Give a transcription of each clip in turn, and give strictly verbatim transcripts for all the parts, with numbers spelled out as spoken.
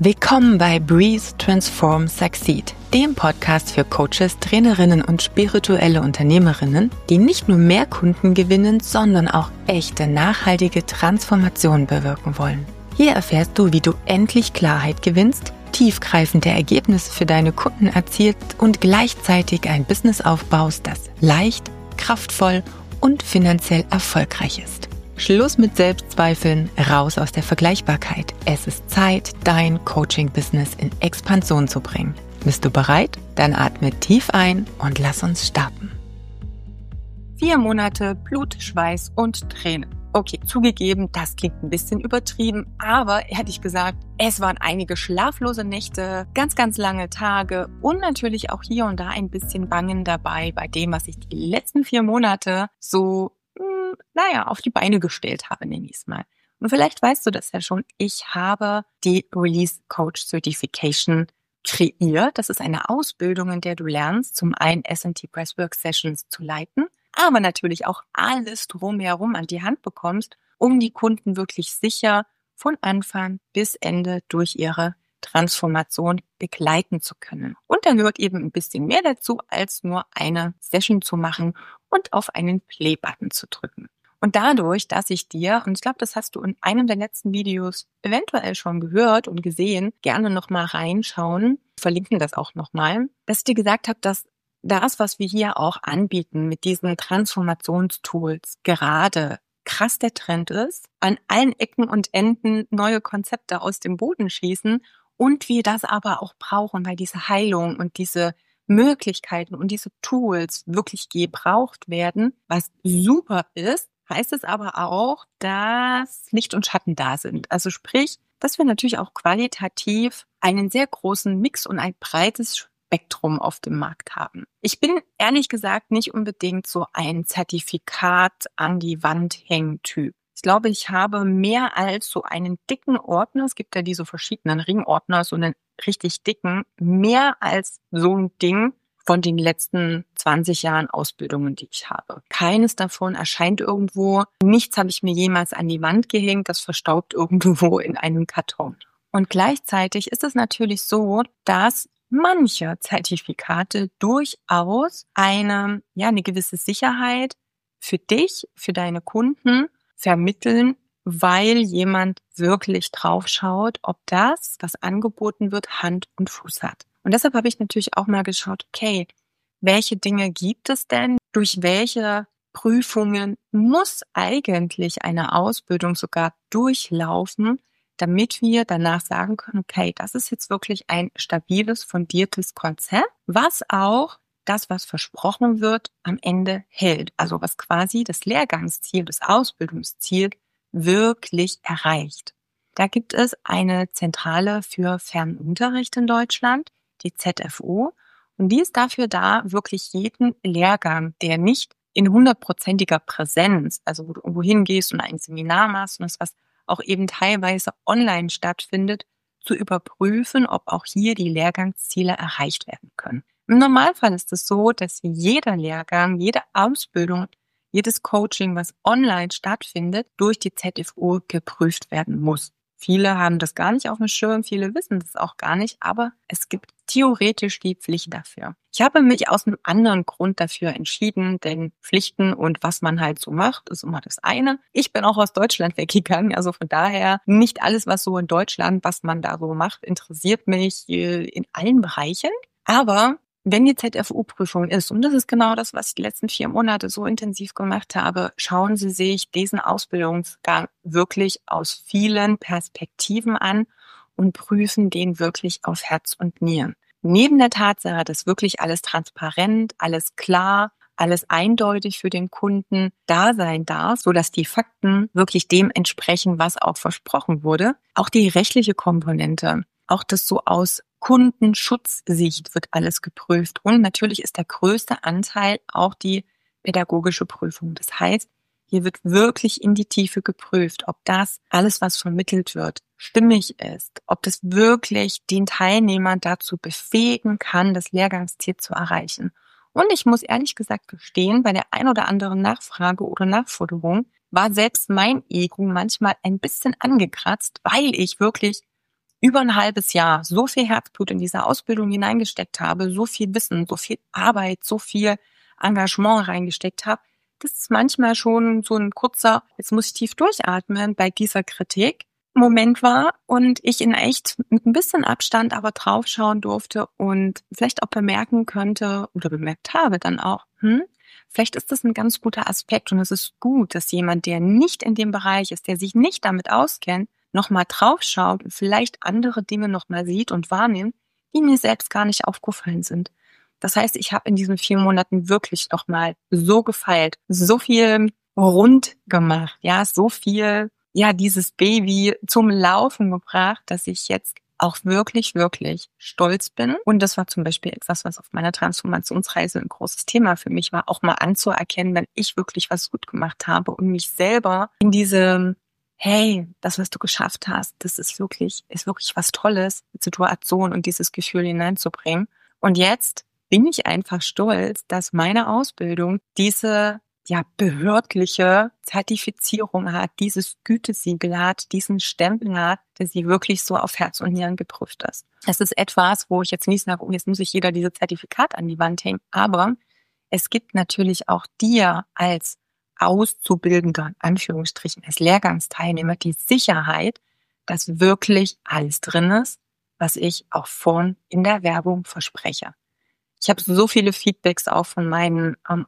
Willkommen bei Breathe, Transform, Succeed, dem Podcast für Coaches, Trainerinnen und spirituelle Unternehmerinnen, die nicht nur mehr Kunden gewinnen, sondern auch echte, nachhaltige Transformation bewirken wollen. Hier erfährst du, wie du endlich Klarheit gewinnst, tiefgreifende Ergebnisse für deine Kunden erzielst und gleichzeitig ein Business aufbaust, das leicht, kraftvoll und finanziell erfolgreich ist. Schluss mit Selbstzweifeln, raus aus der Vergleichbarkeit. Es ist Zeit, dein Coaching-Business in Expansion zu bringen. Bist du bereit? Dann atme tief ein und lass uns starten. Vier Monate Blut, Schweiß und Tränen. Okay, zugegeben, das klingt ein bisschen übertrieben, aber ehrlich gesagt, es waren einige schlaflose Nächte, ganz, ganz lange Tage und natürlich auch hier und da ein bisschen Bangen dabei bei dem, was ich die letzten vier Monate so naja, auf die Beine gestellt habe, nenne ich es mal. Und vielleicht weißt du das ja schon, ich habe die Release Coach Certification kreiert. Das ist eine Ausbildung, in der du lernst, zum einen S and T Breathwork Sessions zu leiten, aber natürlich auch alles drumherum an die Hand bekommst, um die Kunden wirklich sicher von Anfang bis Ende durch ihre Transformation begleiten zu können. Und dann gehört eben ein bisschen mehr dazu, als nur eine Session zu machen und auf einen Play-Button zu drücken. Und dadurch, dass ich dir, und ich glaube, das hast du in einem der letzten Videos eventuell schon gehört und gesehen, gerne nochmal reinschauen, verlinken das auch nochmal, dass ich dir gesagt habe, dass das, was wir hier auch anbieten mit diesen Transformationstools, gerade krass der Trend ist, an allen Ecken und Enden neue Konzepte aus dem Boden schießen und wir das aber auch brauchen, weil diese Heilung und diese Möglichkeiten und diese Tools wirklich gebraucht werden, was super ist, heißt es aber auch, dass Licht und Schatten da sind. Also sprich, dass wir natürlich auch qualitativ einen sehr großen Mix und ein breites Spektrum auf dem Markt haben. Ich bin ehrlich gesagt nicht unbedingt so ein Zertifikat an die Wand hängen Typ. Ich glaube, ich habe mehr als so einen dicken Ordner, es gibt ja diese verschiedenen Ringordner, so einen richtig dicken, mehr als so ein Ding von den letzten zwanzig Jahren Ausbildungen, die ich habe. Keines davon erscheint irgendwo, nichts habe ich mir jemals an die Wand gehängt, das verstaubt irgendwo in einem Karton. Und gleichzeitig ist es natürlich so, dass manche Zertifikate durchaus eine, ja, eine gewisse Sicherheit für dich, für deine Kunden vermitteln, weil jemand wirklich drauf schaut, ob das, was angeboten wird, Hand und Fuß hat. Und deshalb habe ich natürlich auch mal geschaut, okay, welche Dinge gibt es denn? Durch welche Prüfungen muss eigentlich eine Ausbildung sogar durchlaufen, damit wir danach sagen können, okay, das ist jetzt wirklich ein stabiles, fundiertes Konzept, was auch das, was versprochen wird, am Ende hält. Also was quasi das Lehrgangsziel, das Ausbildungsziel wirklich erreicht. Da gibt es eine Zentrale für Fernunterricht in Deutschland, die Z F U, und die ist dafür da, wirklich jeden Lehrgang, der nicht in hundertprozentiger Präsenz, also wo du irgendwo hingehst und ein Seminar machst und das, was auch eben teilweise online stattfindet, zu überprüfen, ob auch hier die Lehrgangsziele erreicht werden können. Im Normalfall ist es so, dass jeder Lehrgang, jede Ausbildung, jedes Coaching, was online stattfindet, durch die Z F U geprüft werden muss. Viele haben das gar nicht auf dem Schirm, viele wissen das auch gar nicht, aber es gibt theoretisch die Pflicht dafür. Ich habe mich aus einem anderen Grund dafür entschieden, denn Pflichten und was man halt so macht, ist immer das eine. Ich bin auch aus Deutschland weggegangen, also von daher nicht alles, was so in Deutschland, was man da so macht, interessiert mich in allen Bereichen. Aber wenn die Z F U-Prüfung ist, und das ist genau das, was ich die letzten vier Monate so intensiv gemacht habe, schauen Sie sich diesen Ausbildungsgang wirklich aus vielen Perspektiven an und prüfen den wirklich auf Herz und Nieren. Neben der Tatsache, dass wirklich alles transparent, alles klar, alles eindeutig für den Kunden da sein darf, sodass die Fakten wirklich dem entsprechen, was auch versprochen wurde, auch die rechtliche Komponente, auch das so aus Kundenschutzsicht wird alles geprüft. Und natürlich ist der größte Anteil auch die pädagogische Prüfung. Das heißt, hier wird wirklich in die Tiefe geprüft, ob das alles, was vermittelt wird, stimmig ist, ob das wirklich den Teilnehmern dazu befähigen kann, das Lehrgangsziel zu erreichen. Und ich muss ehrlich gesagt gestehen, bei der ein oder anderen Nachfrage oder Nachforderung war selbst mein Ego manchmal ein bisschen angekratzt, weil ich wirklich über ein halbes Jahr so viel Herzblut in diese Ausbildung hineingesteckt habe, so viel Wissen, so viel Arbeit, so viel Engagement reingesteckt habe, das ist manchmal schon so ein kurzer, jetzt muss ich tief durchatmen, bei dieser Kritik Moment war und ich in echt mit ein bisschen Abstand aber draufschauen durfte und vielleicht auch bemerken könnte oder bemerkt habe dann auch, hm, vielleicht ist das ein ganz guter Aspekt und es ist gut, dass jemand, der nicht in dem Bereich ist, der sich nicht damit auskennt, nochmal draufschaut und vielleicht andere Dinge nochmal sieht und wahrnimmt, die mir selbst gar nicht aufgefallen sind. Das heißt, ich habe in diesen vier Monaten wirklich nochmal so gefeilt, so viel rund gemacht, ja, so viel, ja, dieses Baby zum Laufen gebracht, dass ich jetzt auch wirklich, wirklich stolz bin. Und das war zum Beispiel etwas, was auf meiner Transformationsreise ein großes Thema für mich war, auch mal anzuerkennen, wenn ich wirklich was gut gemacht habe und mich selber in diese, hey, das, was du geschafft hast, das ist wirklich, ist wirklich was Tolles, Situation und dieses Gefühl hineinzubringen. Und jetzt bin ich einfach stolz, dass meine Ausbildung diese ja behördliche Zertifizierung hat, dieses Gütesiegel hat, diesen Stempel hat, der sie wirklich so auf Herz und Nieren geprüft ist. Es ist etwas, wo ich jetzt nicht sage, oh, jetzt muss sich jeder dieses Zertifikat an die Wand hängen, aber es gibt natürlich auch dir als Auszubildender, in Anführungsstrichen, als Lehrgangsteilnehmer die Sicherheit, dass wirklich alles drin ist, was ich auch vorn in der Werbung verspreche. Ich habe so viele Feedbacks auch von meinen ähm,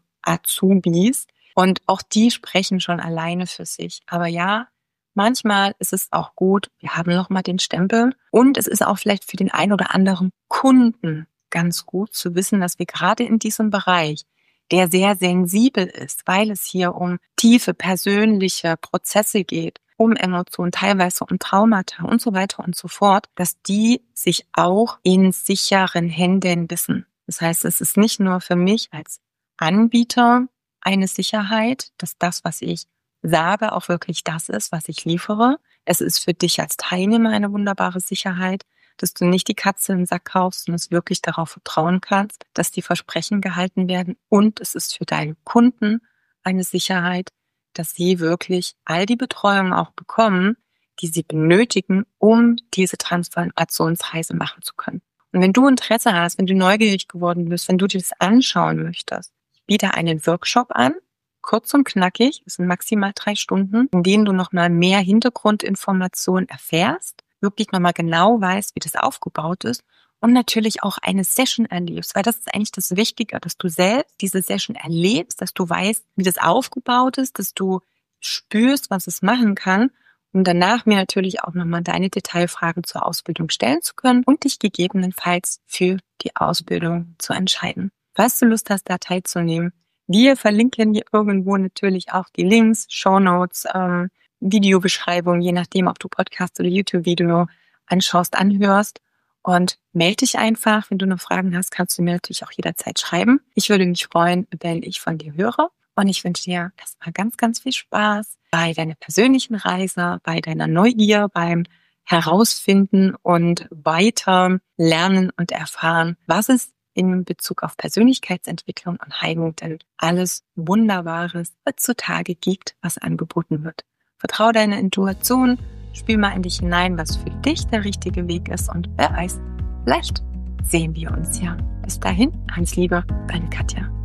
Azubis und auch die sprechen schon alleine für sich. Aber ja, manchmal ist es auch gut, wir haben nochmal den Stempel und es ist auch vielleicht für den einen oder anderen Kunden ganz gut zu wissen, dass wir gerade in diesem Bereich, der sehr sensibel ist, weil es hier um tiefe persönliche Prozesse geht, um Emotionen, teilweise um Traumata und so weiter und so fort, dass die sich auch in sicheren Händen wissen. Das heißt, es ist nicht nur für mich als Anbieter eine Sicherheit, dass das, was ich sage, auch wirklich das ist, was ich liefere. Es ist für dich als Teilnehmer eine wunderbare Sicherheit, dass du nicht die Katze im Sack kaufst und es wirklich darauf vertrauen kannst, dass die Versprechen gehalten werden. Und es ist für deine Kunden eine Sicherheit, dass sie wirklich all die Betreuung auch bekommen, die sie benötigen, um diese Transformationsreise machen zu können. Und wenn du Interesse hast, wenn du neugierig geworden bist, wenn du dir das anschauen möchtest, ich biete einen Workshop an, kurz und knackig, das sind maximal drei Stunden, in denen du nochmal mehr Hintergrundinformationen erfährst, wirklich nochmal genau weißt, wie das aufgebaut ist und natürlich auch eine Session erlebst, weil das ist eigentlich das Wichtige, dass du selbst diese Session erlebst, dass du weißt, wie das aufgebaut ist, dass du spürst, was es machen kann, um danach mir natürlich auch nochmal deine Detailfragen zur Ausbildung stellen zu können und dich gegebenenfalls für die Ausbildung zu entscheiden. Falls du Lust hast, da teilzunehmen, wir verlinken hier irgendwo natürlich auch die Links, Shownotes, ähm, Videobeschreibung, je nachdem, ob du Podcast oder YouTube-Video anschaust, anhörst. Und melde dich einfach, wenn du noch Fragen hast, kannst du mir natürlich auch jederzeit schreiben. Ich würde mich freuen, wenn ich von dir höre. Und ich wünsche dir erstmal ganz, ganz viel Spaß bei deiner persönlichen Reise, bei deiner Neugier, beim Herausfinden und weiter lernen und erfahren, was es in Bezug auf Persönlichkeitsentwicklung und Heilung denn alles Wunderbares heutzutage gibt, was angeboten wird. Vertraue deiner Intuition, spür mal in dich hinein, was für dich der richtige Weg ist und wer weiß, vielleicht sehen wir uns ja. Bis dahin, alles Liebe, deine Katja.